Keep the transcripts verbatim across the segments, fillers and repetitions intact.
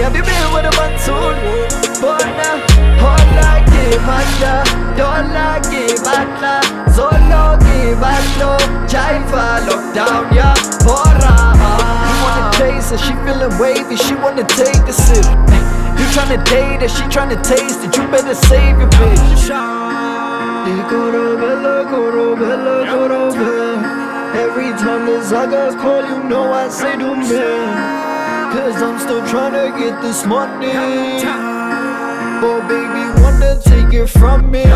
have you been with a monsoon? Bona, hola, give matla, dollar, give matla, solo, give matlo, Jaifa, lockdown, yeah, bora. You wanna taste her, she feeling wavy, she wanna take a sip. You tryna date her, she tryna taste it, you better save your bitch. Every time the Zagas call, you know I say do man. Cause I'm still tryna get this money. Oh baby, wanna take it from me.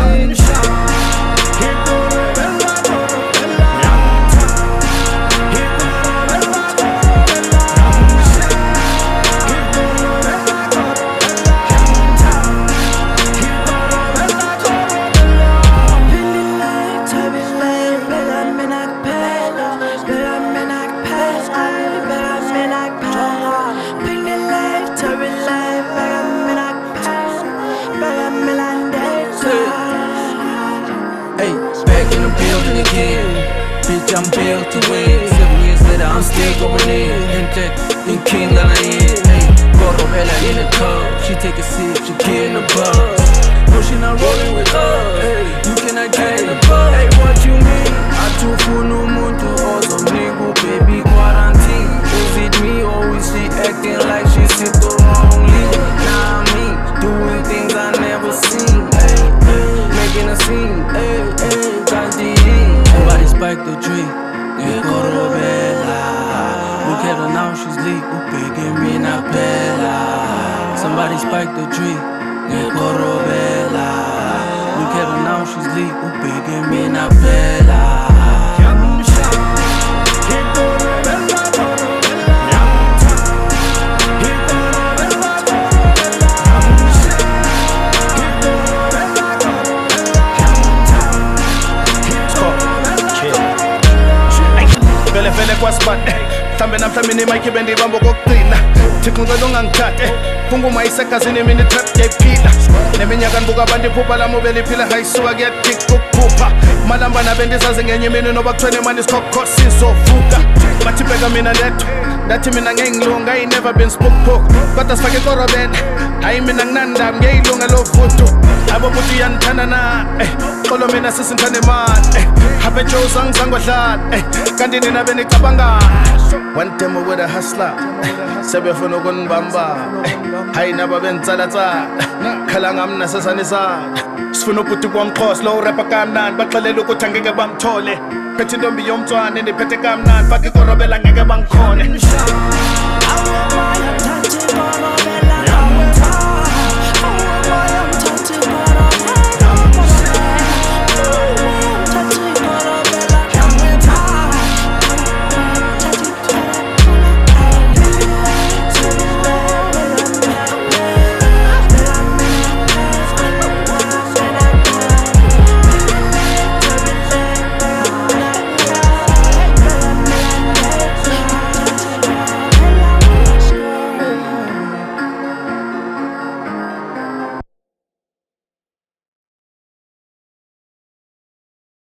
Bitch, I'm built to win. Seven years later, I'm still going in. Enter in King that I in. Hey, Gordo Bella in the club. She take a sip, she getting the buzz. No, she not rolling with us. Hey, you cannot get in the buzz. Hey, what you mean? I too full no moon to also nigga, baby, quarantine. Is it me or is she acting like she sit the wrong league? Nah, me doing things I never seen. Hey, hey, making a scene. Hey, hey, got the Somebody spiked the tree, yeah, Corobella. Look at her now, she's lit, upege mina bella. Somebody spiked the tree, yeah, Corobella. Look at her now, she's lit, upege mina bella. Vele kwa spot Thambe na mthamini maiki bendi bambo koktina Tikunga ngangithathe Kunguma isekazini mini trap yephila Neminyaka ngibuka abantu iphupha lami ubeliphila hayisuka kuyathik ukuphupha Malamba nabendizazi ngenye imini noba kuthiweni mani isikhokho sizovuka Bathi bheka mina ndedwa ndathi mina ngengilunga I ain't never been spook poke Kodwa sifake ikorobela hayi mina nginandaba ngeyilunga lovudu Abo buthi uyanithanda na Xolo mina sisithanda imali Habe Joes angizangodlala Kanti nina benicabanga One demo with a hustler Sebefuna ukunibamba Hayi naba benzalatsala Khala ngami nasesanisa Sifuna ubhuti kwamxhosa lo rapper kamnandi baxelela ukuthi angeke bamthole Phethe intombi yomntwana ndiphethe kamnandi faka ikorobela ngeke bangikhone